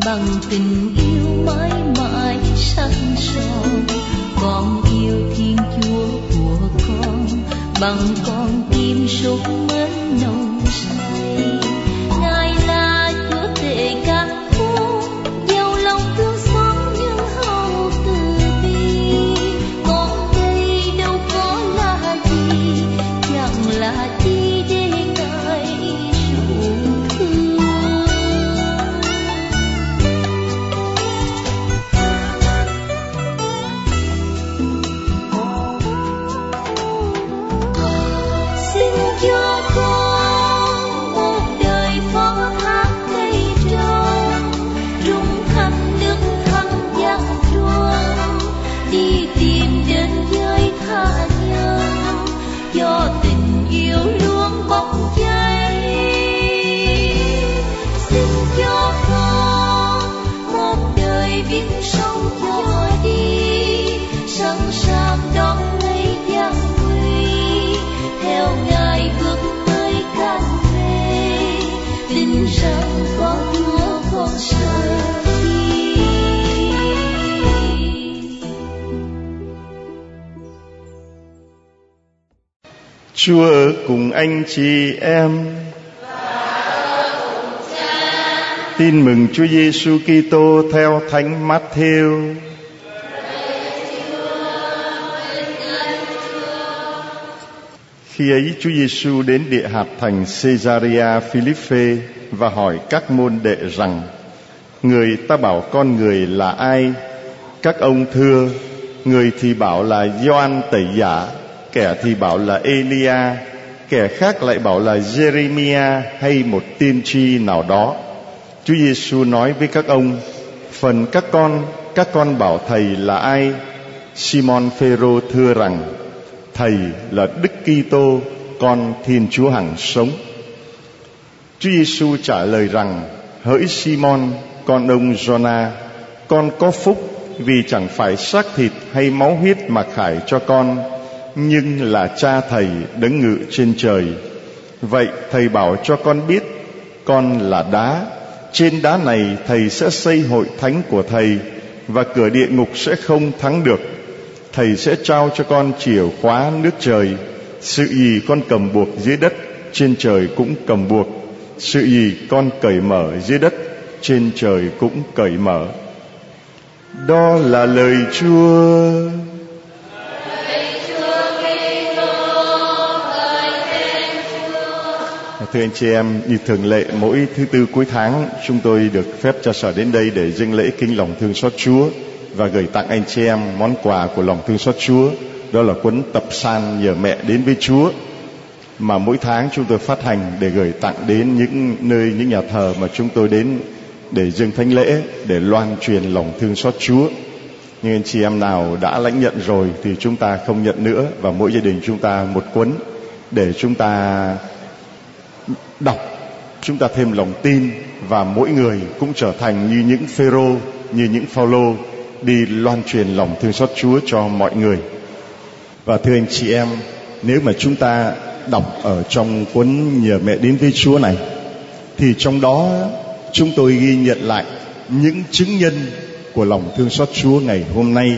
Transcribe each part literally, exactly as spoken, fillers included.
bằng tình yêu mãi mãi sắc son. Con yêu Thiên Chúa của con bằng con tim sốt mến nồng say. Ngài là Chúa tể các vua, giàu lòng thương xót nhưng hậu từ bi. Con đây đâu có là gì, chẳng là chi để Ngài ru thương. Xin cho con một đời phó thác cây trồng, trung thành đức thắng giác truông, đi tìm đến giới tha nhân, cho tình yêu luôn bốc cháy. Xin cho con một đời biết sống cho đi, sẵn sàng đón lấy gian nguy, theo Ngài vượt tới can về, tin rằng có Chúa con sợ chi. Chúa ở cùng anh chị em. Tin mừng Chúa Giêsu Kitô theo Thánh Matthew. Khi ấy Chúa Giêsu đến địa hạt thành Caesarea Philippe và hỏi các môn đệ rằng: Người ta bảo con người là ai? Các ông thưa: người thì bảo là Gioan Tẩy Giả, kẻ thì bảo là Elia, kẻ khác lại bảo là Jeremia hay một tiên tri nào đó. Chúa Giêsu nói với các ông: Phần các con, các con bảo thầy là ai? Simon Phêrô thưa rằng: Thầy là Đức Kitô, con Thiên Chúa hằng sống. Chúa Giêsu trả lời rằng: Hỡi Simon, con ông Giô-na, con có phúc, vì chẳng phải xác thịt hay máu huyết mà khải cho con, nhưng là Cha thầy đấng ngự trên trời. Vậy thầy bảo cho con biết, con là đá, trên đá này thầy sẽ xây hội thánh của thầy, và cửa địa ngục sẽ không thắng được. Thầy sẽ trao cho con chìa khóa nước trời. Sự gì con cầm buộc dưới đất, trên trời cũng cầm buộc. Sự gì con cởi mở dưới đất, trên trời cũng cởi mở. Đó là lời Chúa. Thưa anh chị em, như thường lệ mỗi thứ tư cuối tháng, chúng tôi được phép cho sở đến đây để dâng lễ kính lòng thương xót Chúa và gửi tặng anh chị em món quà của lòng thương xót Chúa. Đó là cuốn tập san Nhờ Mẹ Đến Với Chúa, mà mỗi tháng chúng tôi phát hành để gửi tặng đến những nơi, những nhà thờ mà chúng tôi đến để dâng thánh lễ, để loan truyền lòng thương xót Chúa. Nhưng anh chị em nào đã lãnh nhận rồi thì chúng ta không nhận nữa, và mỗi gia đình chúng ta một cuốn để chúng ta đọc, chúng ta thêm lòng tin, và mỗi người cũng trở thành như những Phêrô, như những Phao-lô đi loan truyền lòng thương xót Chúa cho mọi người. Và thưa anh chị em, nếu mà chúng ta đọc ở trong cuốn Nhờ Mẹ Đến Với Chúa này, thì trong đó chúng tôi ghi nhận lại những chứng nhân của lòng thương xót Chúa ngày hôm nay.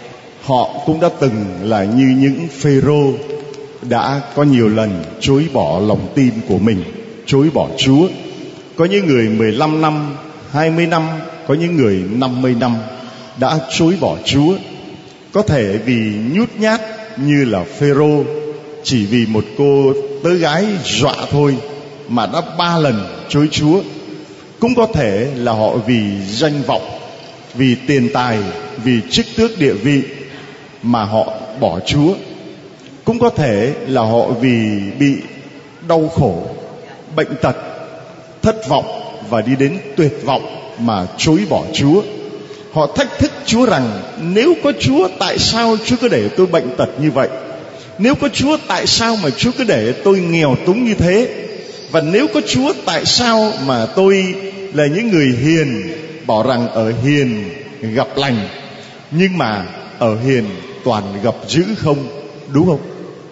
Họ cũng đã từng là như những Phêrô, đã có nhiều lần chối bỏ lòng tin của mình, chối bỏ Chúa. Có những người mười lăm năm, hai mươi năm, có những người năm mươi năm đã chối bỏ Chúa. Có thể vì nhút nhát như là Phêrô, chỉ vì một cô tớ gái dọa thôi mà đã ba lần chối Chúa. Cũng có thể là họ vì danh vọng, vì tiền tài, vì chức tước địa vị mà họ bỏ Chúa. Cũng có thể là họ vì bị đau khổ, bệnh tật, thất vọng và đi đến tuyệt vọng mà chối bỏ Chúa. Họ thách thức Chúa rằng: nếu có Chúa, tại sao Chúa cứ để tôi bệnh tật như vậy? Nếu có Chúa, tại sao mà Chúa cứ để tôi nghèo túng như thế? Và nếu có Chúa, tại sao mà tôi là những người hiền, bảo rằng ở hiền gặp lành, nhưng mà ở hiền toàn gặp dữ không? Đúng không?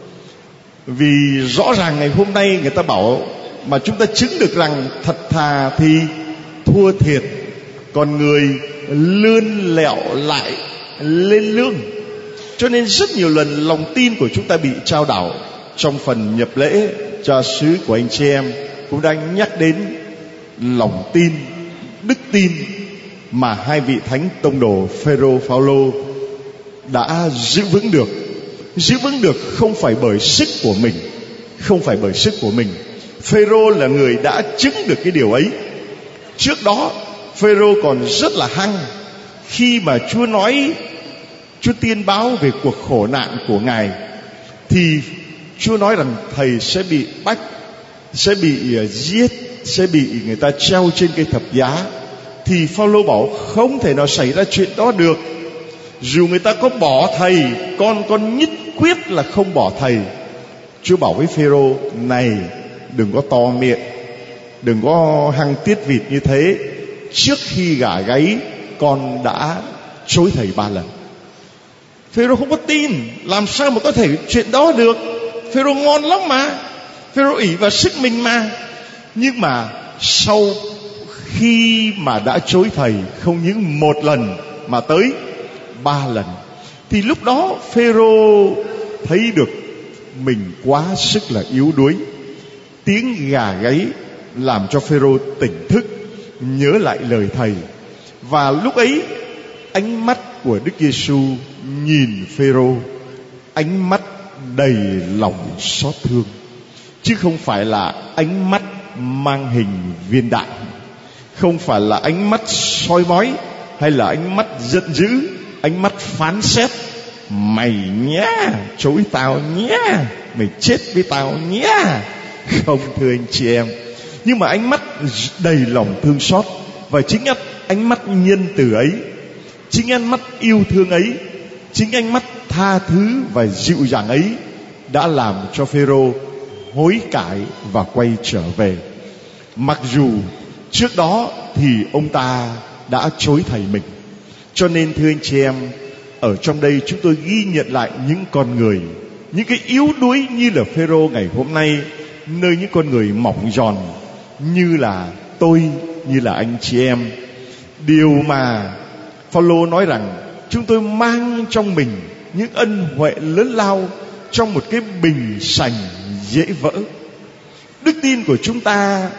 Vì rõ ràng ngày hôm nay người ta bảo, mà chúng ta chứng được rằng thật thà thì thua thiệt, còn người lươn lẹo lại lên lương. Cho nên rất nhiều lần lòng tin của chúng ta bị trao đảo. Trong phần nhập lễ cha xứ của anh chị em cũng đang nhắc đến lòng tin, đức tin mà hai vị thánh tông đồ Phêrô, Phaolô đã giữ vững được. Giữ vững được không phải bởi sức của mình, không phải bởi sức của mình. Phêrô là người đã chứng được cái điều ấy. Trước đó Phêrô còn rất là hăng khi mà Chúa nói, Chúa tiên báo về cuộc khổ nạn của Ngài, thì Chúa nói rằng thầy sẽ bị bắt, sẽ bị giết, sẽ bị người ta treo trên cây thập giá. Thì Phaolô bảo không thể nào xảy ra chuyện đó được. Dù người ta có bỏ thầy, con con nhất quyết là không bỏ thầy. Chúa bảo với Phêrô, này đừng có to miệng, đừng có hăng tiết vịt như thế. Trước khi gà gáy con đã chối thầy ba lần. Phêrô không có tin, làm sao mà có thể chuyện đó được. Phêrô ngon lắm mà, Phêrô ỷ vào sức mình mà. Nhưng mà sau khi mà đã chối thầy không những một lần mà tới ba lần, thì lúc đó Phêrô thấy được mình quá sức là yếu đuối. Tiếng gà gáy làm cho Phêrô tỉnh thức, nhớ lại lời thầy. Và lúc ấy ánh mắt của Đức Giêsu nhìn Phêrô, ánh mắt đầy lòng xót thương, chứ không phải là ánh mắt mang hình viên đạn, không phải là ánh mắt soi mói, hay là ánh mắt giận dữ, ánh mắt phán xét. Mày nhá, chối tao nhá, mày chết với tao nhá. Không, thưa anh chị em, nhưng mà ánh mắt đầy lòng thương xót. Và chính ánh mắt nhân từ ấy, chính ánh mắt yêu thương ấy, chính ánh mắt tha thứ và dịu dàng ấy đã làm cho Phêrô hối cải và quay trở về. Mặc dù trước đó thì ông ta đã chối thầy mình. Cho nên thưa anh chị em, ở trong đây chúng tôi ghi nhận lại những con người, những cái yếu đuối như là Phêrô ngày hôm nay, nơi những con người mỏng giòn như là tôi, như là anh chị em. Điều mà Phaolô nói rằng chúng tôi mang trong mình những ân huệ lớn lao trong một cái bình sành dễ vỡ. Đức tin của chúng ta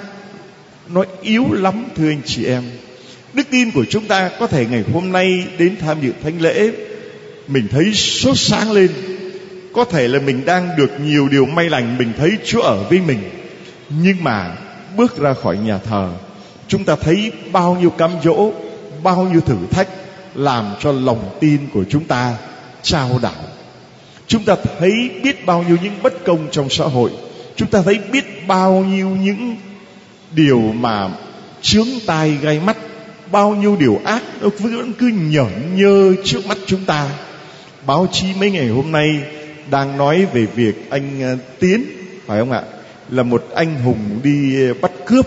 nó yếu lắm, thưa anh chị em. Đức tin của chúng ta có thể ngày hôm nay đến tham dự thánh lễ mình thấy sốt sáng lên, có thể là mình đang được nhiều điều may lành, mình thấy Chúa ở với mình. Nhưng mà bước ra khỏi nhà thờ, chúng ta thấy bao nhiêu cám dỗ, bao nhiêu thử thách làm cho lòng tin của chúng ta chao đảo. Chúng ta thấy biết bao nhiêu những bất công trong xã hội, chúng ta thấy biết bao nhiêu những điều mà chướng tai gai mắt, bao nhiêu điều ác nó vẫn cứ nhởn nhơ trước mắt chúng ta. Báo chí mấy ngày hôm nay đang nói về việc anh Tiến, phải không ạ, là một anh hùng đi bắt cướp.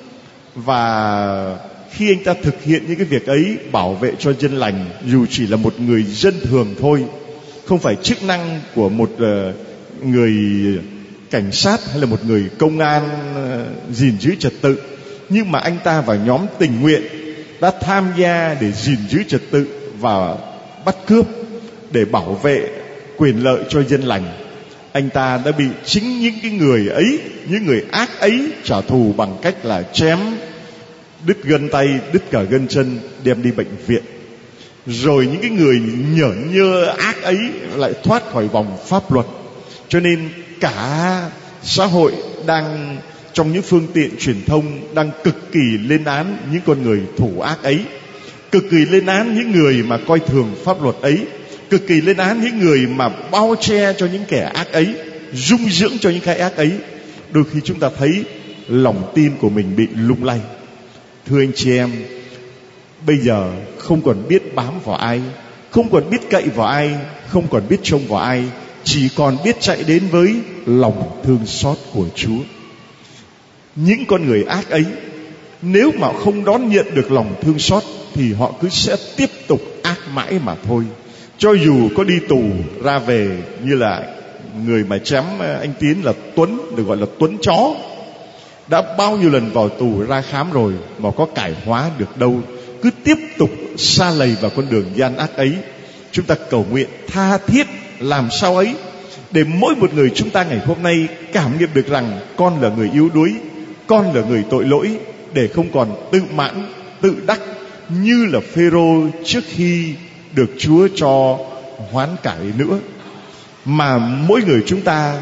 Và khi anh ta thực hiện những cái việc ấy, bảo vệ cho dân lành, dù chỉ là một người dân thường thôi, không phải chức năng của một người cảnh sát hay là một người công an gìn giữ trật tự, nhưng mà anh ta và nhóm tình nguyện đã tham gia để gìn giữ trật tự và bắt cướp, để bảo vệ quyền lợi cho dân lành. Anh ta đã bị chính những cái người ấy, những người ác ấy trả thù bằng cách là chém, đứt gân tay, đứt cả gân chân, đem đi bệnh viện. Rồi những cái người nhởn nhơ ác ấy lại thoát khỏi vòng pháp luật. Cho nên cả xã hội đang, trong những phương tiện truyền thông, đang cực kỳ lên án những con người thủ ác ấy, cực kỳ lên án những người mà coi thường pháp luật ấy, cực kỳ lên án những người mà bao che cho những kẻ ác ấy, dung dưỡng cho những cái ác ấy. Đôi khi chúng ta thấy lòng tin của mình bị lung lay. Thưa anh chị em, bây giờ không còn biết bám vào ai, không còn biết cậy vào ai, không còn biết trông vào ai, chỉ còn biết chạy đến với lòng thương xót của Chúa. Những con người ác ấy, nếu mà không đón nhận được lòng thương xót thì họ cứ sẽ tiếp tục ác mãi mà thôi. Cho dù có đi tù ra về, như là người mà chém anh Tiến là Tuấn, được gọi là Tuấn chó, đã bao nhiêu lần vào tù ra khám rồi mà có cải hóa được đâu. cứ tiếp tục sa lầy vào con đường gian ác ấy. Chúng ta cầu nguyện tha thiết làm sao ấy để mỗi một người chúng ta ngày hôm nay cảm nghiệm được rằng con là người yếu đuối, con là người tội lỗi, để không còn tự mãn, tự đắc như là Phêrô trước khi được Chúa cho hoán cải nữa, mà mỗi người chúng ta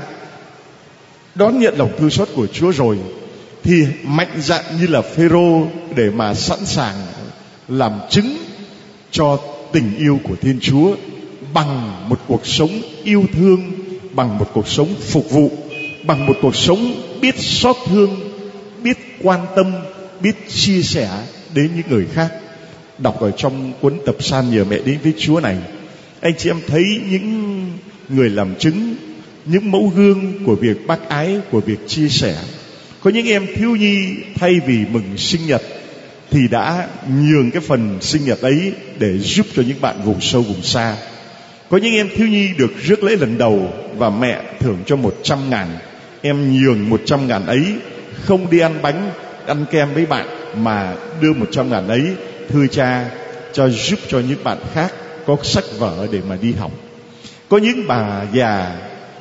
đón nhận lòng thương xót của Chúa rồi thì mạnh dạn như là Phêrô để mà sẵn sàng làm chứng cho tình yêu của Thiên Chúa bằng một cuộc sống yêu thương, bằng một cuộc sống phục vụ, bằng một cuộc sống biết xót thương, biết quan tâm, biết chia sẻ đến những người khác. Đọc ở trong cuốn tập san Nhờ Mẹ Đến Với Chúa này, anh chị em thấy những người làm chứng, những mẫu gương của việc bác ái, của việc chia sẻ. Có những em thiếu nhi thay vì mừng sinh nhật thì đã nhường cái phần sinh nhật ấy để giúp cho những bạn vùng sâu vùng xa. Có những em thiếu nhi được rước lễ lần đầu và mẹ thưởng cho một trăm ngàn, em nhường một trăm ngàn ấy không đi ăn bánh, ăn kem với bạn, mà đưa một trăm ngàn ấy thưa cha cho giúp cho những bạn khác có sách vở để mà đi học. Có những bà già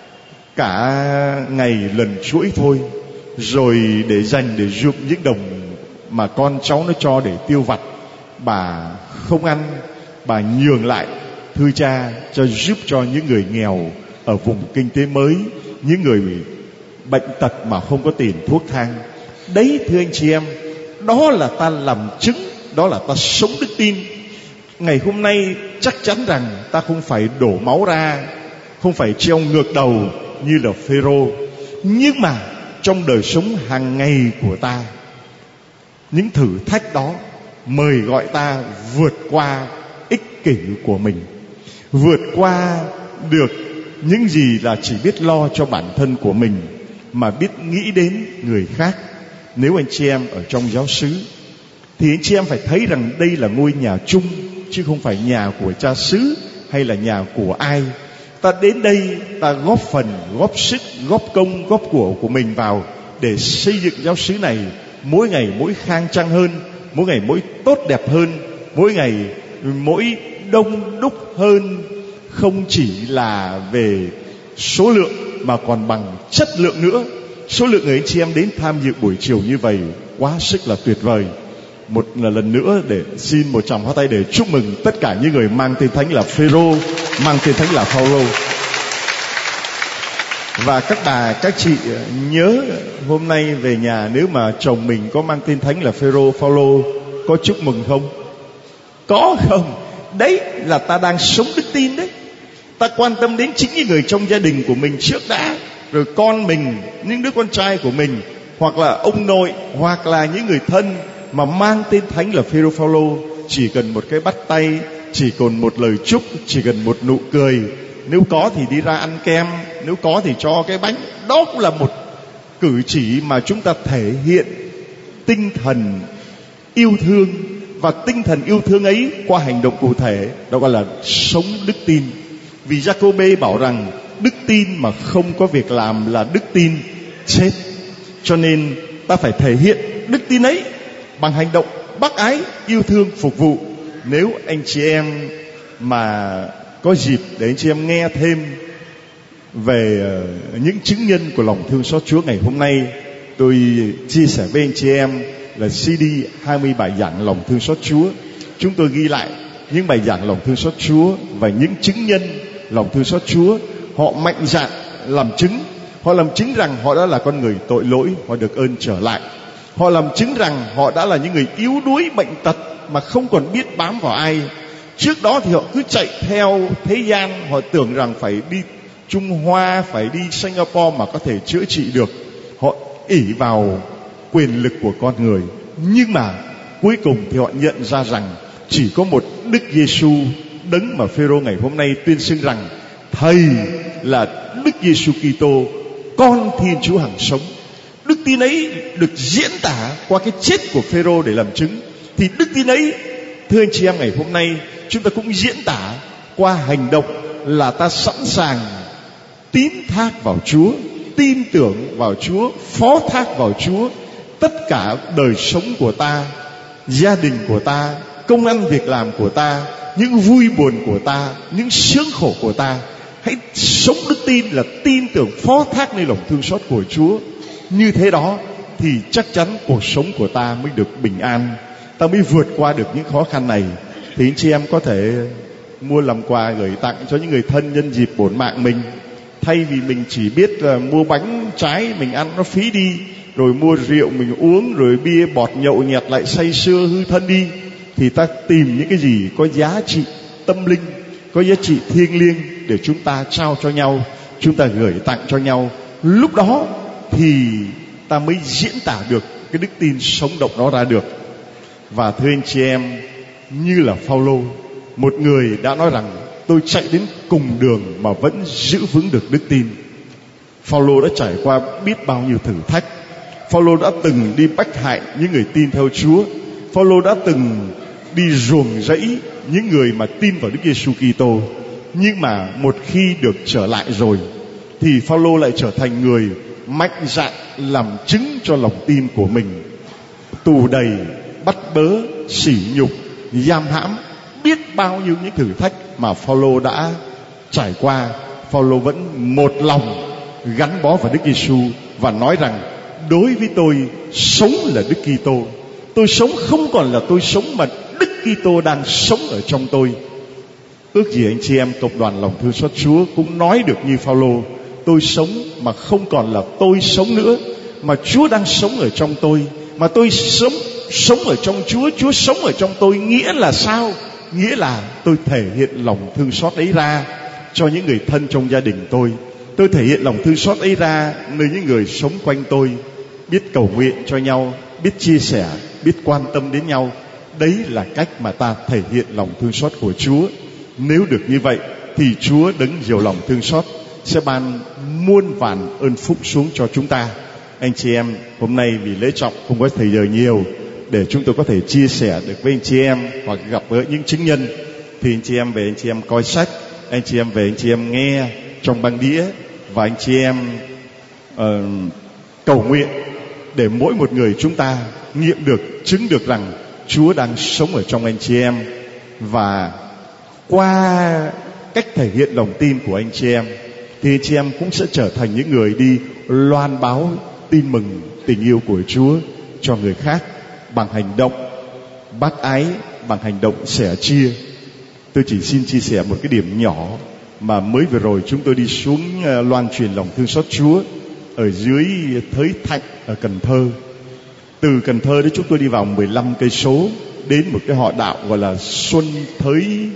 cả ngày lần chuỗi thôi, rồi để dành để giúp những đồng mà con cháu nó cho để tiêu vặt, bà không ăn, bà nhường lại thưa cha cho giúp cho những người nghèo ở vùng kinh tế mới, những người bệnh tật mà không có tiền thuốc thang. Đấy thưa anh chị em, đó là ta làm chứng, đó là ta sống đức tin. Ngày hôm nay chắc chắn rằng ta không phải đổ máu ra, không phải treo ngược đầu như là Phêrô, nhưng mà trong đời sống hàng ngày của ta, những thử thách đó mời gọi ta vượt qua ích kỷ của mình, vượt qua được những gì là chỉ biết lo cho bản thân của mình mà biết nghĩ đến người khác. Nếu anh chị em ở trong giáo xứ thì anh chị em phải thấy rằng đây là ngôi nhà chung, chứ không phải nhà của cha xứ hay là nhà của ai. Ta đến đây, ta góp phần, góp sức, góp công, góp của của mình vào để xây dựng giáo xứ này mỗi ngày mỗi khang trang hơn, mỗi ngày mỗi tốt đẹp hơn, mỗi ngày mỗi đông đúc hơn, không chỉ là về số lượng mà còn bằng chất lượng nữa. Số lượng người anh chị em đến tham dự buổi chiều như vậy quá sức là tuyệt vời. Một lần nữa để xin một tràng pháo tay để chúc mừng tất cả những người mang tên thánh là Phêrô, mang tên thánh là Phaolô. Và các bà, các chị nhớ hôm nay về nhà, nếu mà chồng mình có mang tên thánh là Phêrô, Phaolô, có chúc mừng không? Có không? Đấy là ta đang sống đức tin đấy. Ta quan tâm đến chính những người trong gia đình của mình trước đã, rồi con mình, những đứa con trai của mình, hoặc là ông nội, hoặc là những người thân mà mang tên thánh là Phêrô, Phaolô. Chỉ cần một cái bắt tay, chỉ cần một lời chúc, chỉ cần một nụ cười, nếu có thì đi ra ăn kem, nếu có thì cho cái bánh. Đó cũng là một cử chỉ mà chúng ta thể hiện tinh thần yêu thương, và tinh thần yêu thương ấy qua hành động cụ thể, đó gọi là sống đức tin. Vì Giacôbê bảo rằng đức tin mà không có việc làm là đức tin chết. Cho nên ta phải thể hiện đức tin ấy bằng hành động bác ái, yêu thương, phục vụ. Nếu anh chị em mà có dịp để anh chị em nghe thêm về những chứng nhân của lòng thương xót Chúa ngày hôm nay, tôi chia sẻ với anh chị em là xê đê hai mươi bài giảng lòng thương xót Chúa. Chúng tôi ghi lại những bài giảng lòng thương xót Chúa và những chứng nhân lòng thương xót Chúa. Họ mạnh dạn làm chứng. Họ làm chứng rằng họ đã là con người tội lỗi, họ được ơn trở lại. Họ làm chứng rằng họ đã là những người yếu đuối, bệnh tật mà không còn biết bám vào ai. Trước đó thì họ cứ chạy theo thế gian, họ tưởng rằng phải đi Trung Hoa, phải đi Singapore mà có thể chữa trị được. Họ ỷ vào quyền lực của con người. Nhưng mà cuối cùng thì họ nhận ra rằng chỉ có một Đức Giêsu, đấng mà Phêrô ngày hôm nay tuyên xưng rằng Thầy là Đức Giêsu Kitô, con Thiên Chúa hằng sống. Đức tin ấy được diễn tả qua cái chết của Phêrô để làm chứng. Thì đức tin ấy, thưa anh chị em, ngày hôm nay chúng ta cũng diễn tả qua hành động là ta sẵn sàng tín thác vào Chúa, tin tưởng vào Chúa, phó thác vào Chúa. Tất cả đời sống của ta, gia đình của ta, công ăn việc làm của ta, những vui buồn của ta, những sướng khổ của ta. Hãy sống đức tin là tin tưởng phó thác nơi lòng thương xót của Chúa. Như thế đó thì chắc chắn cuộc sống của ta mới được bình an, ta mới vượt qua được những khó khăn này. Thì anh chị em có thể mua làm quà gửi tặng cho những người thân nhân dịp bổn mạng mình. Thay vì mình chỉ biết là mua bánh trái mình ăn nó phí đi, rồi mua rượu mình uống, rồi bia bọt nhậu nhẹt lại say sưa hư thân đi, thì ta tìm những cái gì có giá trị tâm linh, có giá trị thiêng liêng để chúng ta trao cho nhau, chúng ta gửi tặng cho nhau. Lúc đó thì ta mới diễn tả được cái đức tin sống động đó ra được. Và thưa anh chị em, như là Phao-lô, một người đã nói rằng tôi chạy đến cùng đường mà vẫn giữ vững được đức tin. Phao-lô đã trải qua biết bao nhiêu thử thách. Phao-lô đã từng đi bách hại những người tin theo Chúa. Phao-lô đã từng đi ruồng rẫy những người mà tin vào Đức Giêsu Kitô. Nhưng mà một khi được trở lại rồi thì Phao-lô lại trở thành người mạnh dạn làm chứng cho lòng tin của mình. Tù đầy, bắt bớ, sỉ nhục, giam hãm, biết bao nhiêu những thử thách mà Phao-lô đã trải qua, Phao-lô vẫn một lòng gắn bó vào Đức Giêsu và nói rằng đối với tôi sống là Đức Kitô. Tôi sống không còn là tôi sống mà Đức Kitô đang sống ở trong tôi. Ước gì anh chị em cộng đoàn lòng thương xót Chúa cũng nói được như Phao-lô, tôi sống mà không còn là tôi sống nữa, mà Chúa đang sống ở trong tôi. Mà tôi sống sống ở trong Chúa, Chúa sống ở trong tôi. Nghĩa là sao? Nghĩa là tôi thể hiện lòng thương xót ấy ra cho những người thân trong gia đình tôi. Tôi thể hiện lòng thương xót ấy ra nơi những người sống quanh tôi. Biết cầu nguyện cho nhau, biết chia sẻ, biết quan tâm đến nhau. Đấy là cách mà ta thể hiện lòng thương xót của Chúa. Nếu được như vậy thì Chúa đấng giàu lòng thương xót sẽ ban muôn vàn ơn phúc xuống cho chúng ta. Anh chị em, hôm nay vì lễ trọng không có thời giờ nhiều để chúng tôi có thể chia sẻ được với anh chị em hoặc gặp gỡ những chứng nhân, thì anh chị em về anh chị em coi sách, anh chị em về anh chị em nghe trong băng đĩa, và anh chị em uh, cầu nguyện để mỗi một người chúng ta nghiệm được, chứng được rằng Chúa đang sống ở trong anh chị em. Và qua cách thể hiện lòng tin của anh chị em thì anh chị em cũng sẽ trở thành những người đi loan báo tin mừng tình yêu của Chúa cho người khác bằng hành động bác ái, bằng hành động sẻ chia. Tôi chỉ xin chia sẻ một cái điểm nhỏ mà mới vừa rồi chúng tôi đi xuống loan truyền lòng thương xót Chúa ở dưới Thới Thạnh ở Cần Thơ. Từ Cần Thơ đến chúng tôi đi vào mười lăm cây số đến một cái họ đạo gọi là Xuân Thới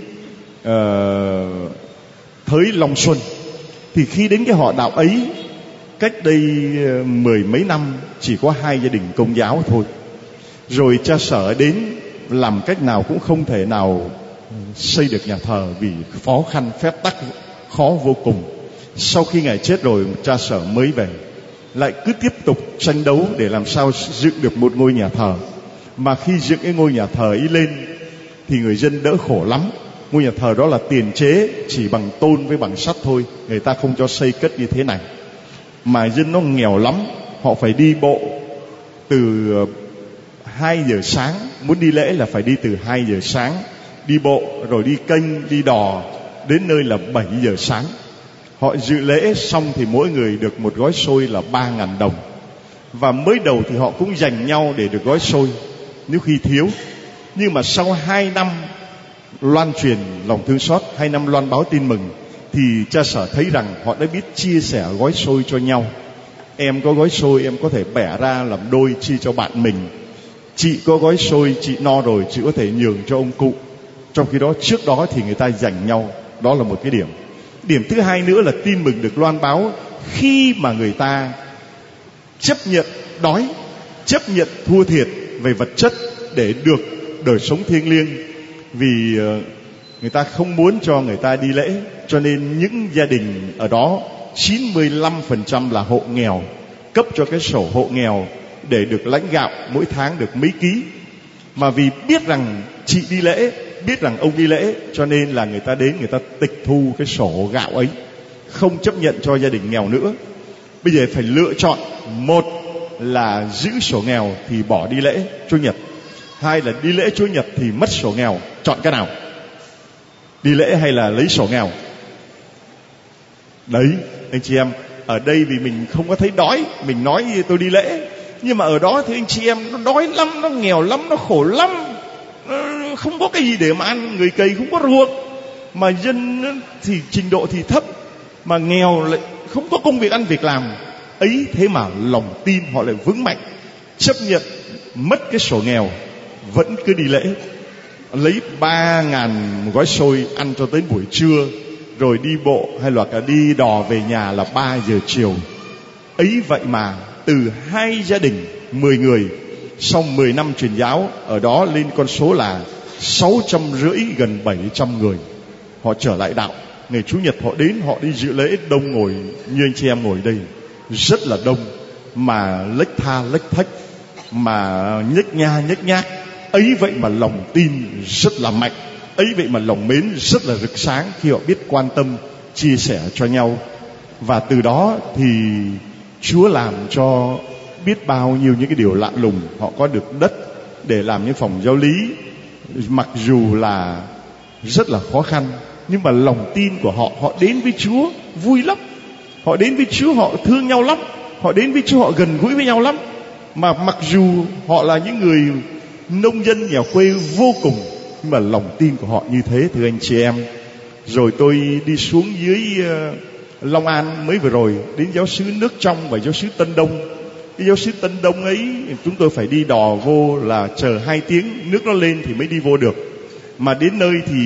uh, Thới Long Xuân. Thì khi đến cái họ đạo ấy, cách đây mười mấy năm chỉ có hai gia đình Công giáo thôi. Rồi cha Sở đến làm cách nào cũng không thể nào xây được nhà thờ vì khó khăn phép tắc khó vô cùng. Sau khi Ngài chết rồi, cha Sở mới về, lại cứ tiếp tục tranh đấu để làm sao dựng được một ngôi nhà thờ. Mà khi dựng cái ngôi nhà thờ ấy lên thì người dân đỡ khổ lắm. Ngôi nhà thờ đó là tiền chế, chỉ bằng tôn với bằng sắt thôi, người ta không cho xây cất như thế này. Mà dân nó nghèo lắm, họ phải đi bộ từ hai giờ sáng, muốn đi lễ là phải đi từ hai giờ sáng, đi bộ rồi đi kênh, đi đò đến nơi là bảy giờ sáng. Họ dự lễ xong thì mỗi người được một gói xôi là ba ngàn đồng. Và mới đầu thì họ cũng giành nhau để được gói xôi nếu khi thiếu. Nhưng mà sau hai năm loan truyền lòng thương xót, hai năm loan báo tin mừng, thì cha Sở thấy rằng họ đã biết chia sẻ gói xôi cho nhau. Em có gói xôi em có thể bẻ ra làm đôi chia cho bạn mình. Chị có gói xôi, chị no rồi, chị có thể nhường cho ông cụ. Trong khi đó trước đó thì người ta giành nhau. Đó là một cái điểm. Điểm thứ hai nữa là tin mừng được loan báo khi mà người ta chấp nhận đói, chấp nhận thua thiệt về vật chất để được đời sống thiêng liêng. Vì người ta không muốn cho người ta đi lễ, cho nên những gia đình ở đó chín mươi lăm phần trăm là hộ nghèo, cấp cho cái sổ hộ nghèo để được lãnh gạo mỗi tháng được mấy ký. Mà vì biết rằng chị đi lễ, biết rằng ông đi lễ, cho nên là người ta đến, người ta tịch thu cái sổ gạo ấy, không chấp nhận cho gia đình nghèo nữa. Bây giờ phải lựa chọn, một là giữ sổ nghèo thì bỏ đi lễ Chủ nhật, hai là đi lễ Chúa Nhật thì mất sổ nghèo. Chọn cái nào? Đi lễ hay là lấy sổ nghèo? Đấy anh chị em, ở đây vì mình không có thấy đói, mình nói tôi đi lễ, nhưng mà ở đó thì anh chị em nó đói lắm, nó nghèo lắm, nó khổ lắm, nó không có cái gì để mà ăn, người cày không có ruộng, mà dân thì trình độ thì thấp, mà nghèo lại không có công việc ăn việc làm ấy. Thế mà lòng tin họ lại vững mạnh, chấp nhận mất cái sổ nghèo, vẫn cứ đi lễ, lấy ba ngàn gói xôi ăn cho tới buổi trưa, rồi đi bộ hay là cả đi đò về nhà là ba giờ chiều. Ấy vậy mà từ hai gia đình mười người, sau mười năm truyền giáo ở đó lên con số là sáu trăm rưỡi, gần bảy trăm người. Họ trở lại đạo. Ngày Chủ nhật họ đến, họ đi dự lễ, đông ngồi như anh chị em ngồi đây, rất là đông, mà lếch tha lếch thách, mà nhếch nha nhếch nhác. Ấy vậy mà lòng tin rất là mạnh, ấy vậy mà lòng mến rất là rực sáng khi họ biết quan tâm, chia sẻ cho nhau. Và từ đó thì Chúa làm cho biết bao nhiêu những cái điều lạ lùng. Họ có được đất để làm những phòng giáo lý, mặc dù là rất là khó khăn, nhưng mà lòng tin của họ, họ đến với Chúa vui lắm, họ đến với Chúa họ thương nhau lắm, họ đến với Chúa họ gần gũi với nhau lắm. Mà mặc dù họ là những người nông dân nhà quê vô cùng, nhưng mà lòng tin của họ như thế, thưa anh chị em. Rồi tôi đi xuống dưới uh, Long An mới vừa rồi, đến giáo xứ Nước Trong và giáo xứ Tân Đông. Cái giáo xứ Tân Đông ấy chúng tôi phải đi đò vô, là chờ hai tiếng nước nó lên thì mới đi vô được. Mà đến nơi thì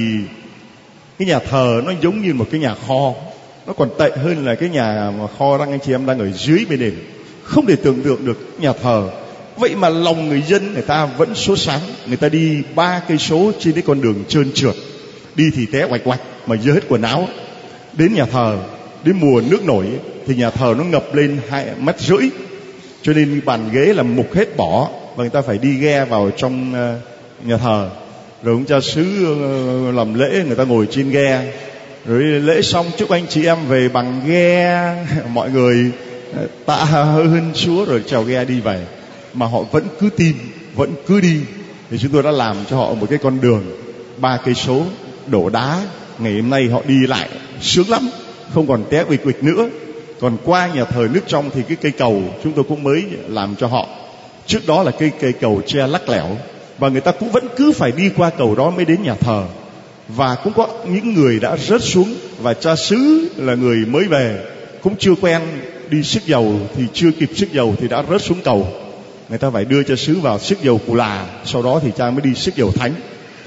cái nhà thờ nó giống như một cái nhà kho, nó còn tệ hơn là cái nhà mà kho đang anh chị em đang ở dưới bên đền. Không thể tưởng tượng được nhà thờ. Vậy mà lòng người dân người ta vẫn sốt sáng, người ta đi ba cây số trên cái con đường trơn trượt, đi thì té oạch oạch mà dơ hết quần áo. Đến nhà thờ, đến mùa nước nổi thì nhà thờ nó ngập lên hai mét rưỡi, cho nên bàn ghế là mục hết bỏ, và người ta phải đi ghe vào trong nhà thờ. Rồi ông cha xứ làm lễ, người ta ngồi trên ghe, rồi lễ xong chúc anh chị em về bằng ghe, mọi người tạ ơn Chúa rồi chèo ghe đi về. Mà họ vẫn cứ tin, vẫn cứ đi. Thì chúng tôi đã làm cho họ một cái con đường ba cây số đổ đá. Ngày hôm nay họ đi lại sướng lắm, không còn té uịch uịch nữa. Còn qua nhà thờ Nước Trong thì cái cây cầu chúng tôi cũng mới làm cho họ. Trước đó là cây cây cầu tre lắc lẻo, và người ta cũng vẫn cứ phải đi qua cầu đó mới đến nhà thờ. Và cũng có những người đã rớt xuống, và cha xứ là người mới về, cũng chưa quen đi xức dầu, thì chưa kịp xức dầu thì đã rớt xuống cầu. Người ta phải đưa cha xứ vào xức dầu Cù Là, sau đó thì cha mới đi xức dầu Thánh.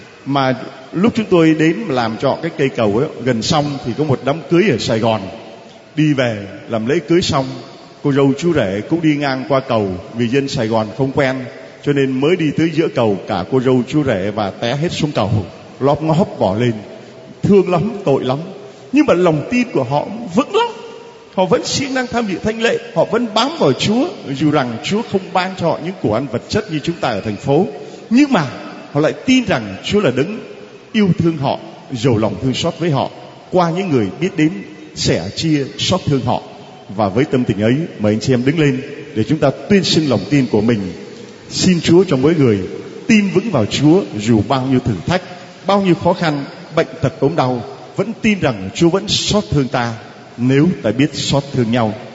Mà lúc chúng tôi đến làm cho cái cây cầu ấy, gần xong thì có một đám cưới ở Sài Gòn. Đi về làm lễ cưới xong, cô dâu chú rể cũng đi ngang qua cầu, vì dân Sài Gòn không quen, cho nên mới đi tới giữa cầu, cả cô dâu chú rể và té hết xuống cầu, lóp ngóp bỏ lên. Thương lắm, tội lắm. Nhưng mà lòng tin của họ vững lắm. Họ vẫn siêng năng tham dự thánh lễ, họ vẫn bám vào Chúa, dù rằng Chúa không ban cho họ những của ăn vật chất như chúng ta ở thành phố. Nhưng mà họ lại tin rằng Chúa là đấng yêu thương họ, giàu lòng thương xót với họ, qua những người biết đến sẻ chia xót thương họ. Và với tâm tình ấy, mời anh chị em đứng lên để chúng ta tuyên xưng lòng tin của mình. Xin Chúa cho mỗi người tin vững vào Chúa, dù bao nhiêu thử thách, bao nhiêu khó khăn, bệnh tật ốm đau, vẫn tin rằng Chúa vẫn xót thương ta, nếu ta biết xót thương nhau.